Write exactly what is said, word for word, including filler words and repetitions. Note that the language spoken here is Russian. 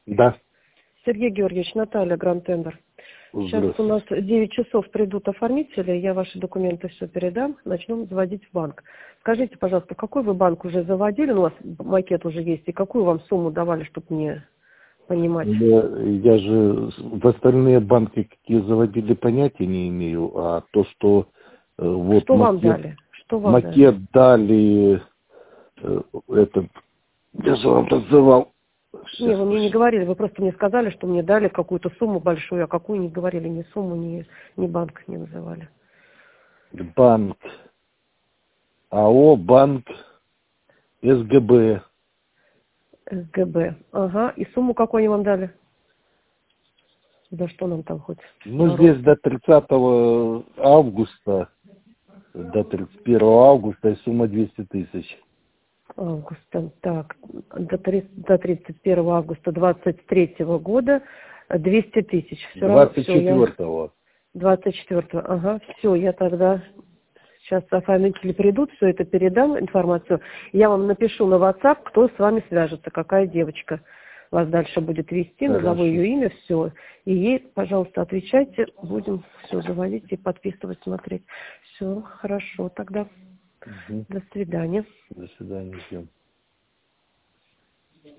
Да. Сергей Георгиевич, Наталья, Гранд Тендер. Сейчас у нас девять часов придут оформители, я ваши документы все передам, начнем заводить в банк. Скажите, пожалуйста, какой вы банк уже заводили, ну, у вас макет уже есть, и какую вам сумму давали, чтобы мне понимать? Я, я же в остальные банки, какие заводили, понятия не имею, а то, что э, вот Что вам макет, дали? Что вам макет дали, э, этот, я же вам называл. Не, Сейчас, вы мне не говорили, вы просто мне сказали, что мне дали какую-то сумму большую, а какую не говорили, ни сумму, ни, ни банк не называли. банк, АО, банк, СГБ. СГБ. Ага. И сумму какую они вам дали? Да что нам там хоть? Ну, Народ. здесь до тридцатого августа, до тридцать первого августа, и сумма двести тысяч. Августа. Так, до, три- до тридцать первого августа двадцать третьего года двести тысяч. Все равно, двадцать все, я... четвёртого. двадцать четвёртого. Ага, все, я тогда... Сейчас оформители придут, все это передам, информацию. Я вам напишу на WhatsApp, кто с вами свяжется, какая девочка вас дальше будет вести, назову Хорошо. ее имя, все. И ей, пожалуйста, отвечайте, будем все заводить и подписывать, смотреть. Все, хорошо, тогда Угу. до свидания. До свидания, ждем.